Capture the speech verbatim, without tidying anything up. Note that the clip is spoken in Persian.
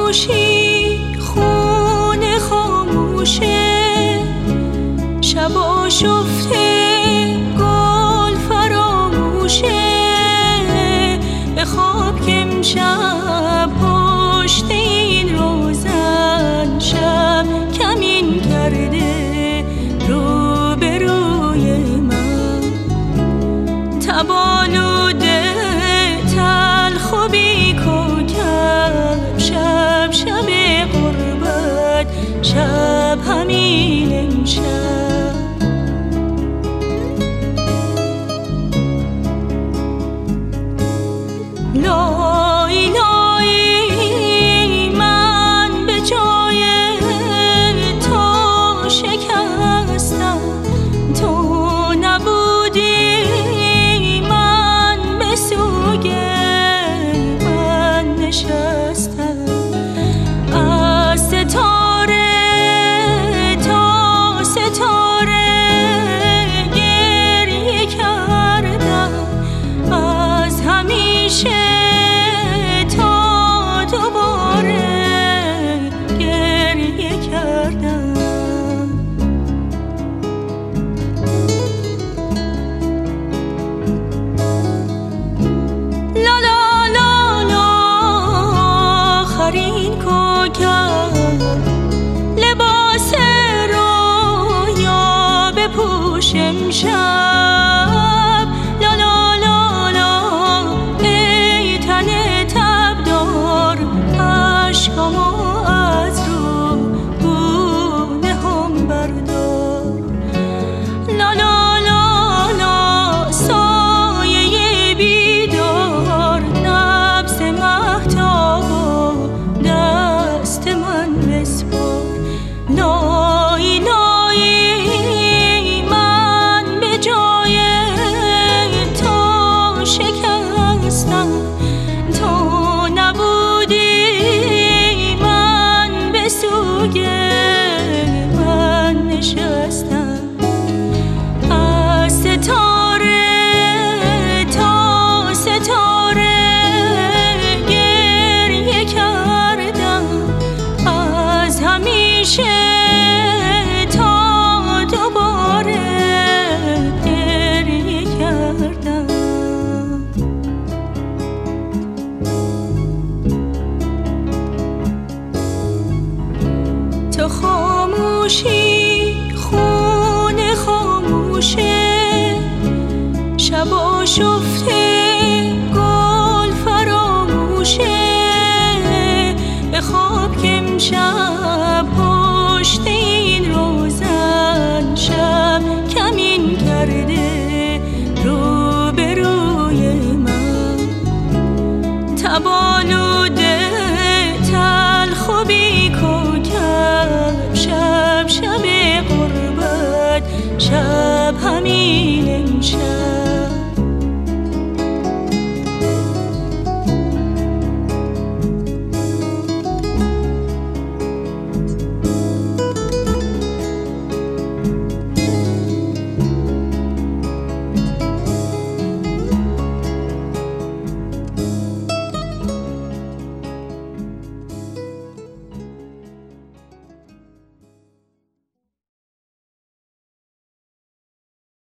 خاموشی خونه خاموشه، شبا شفته گل فراموشه، به خواب که امشب پشت این روزن شب کمین کرده رو به روی من، تبالوده تلخ و بی کوکب، شب شب غربت شب همین امشب. لای لای من به جای تو شکستم، تو نبودی من به سوی من نشستم، از ستاره تا ستاره گریه کردم، از همیشه تا دوباره گریه کردم. لا لا لا لا آخرین کوکب، لباس رویا بپوش امشب، لا لا لا لا ای تن تبدار، عشقامو از رو گونه هم بردار، لا لا لا لا سایه بیدار، نبض مهتاب و دست من بسپار، لای لای من به جای تو شکستم، تو نبودی من به سوی من نشستم، از ستاره تا ستاره گریه کردم، از همیشه تا دوباره گریه کردم. تو خاموشی خونه خاموشه، شبا شفته گل فراموشه، به خواب که امشب پشت این روزن شب کمین کرده رو به روی من، تبالوده تلخ و بی کوکب، شب شب غربت شب همین امشب.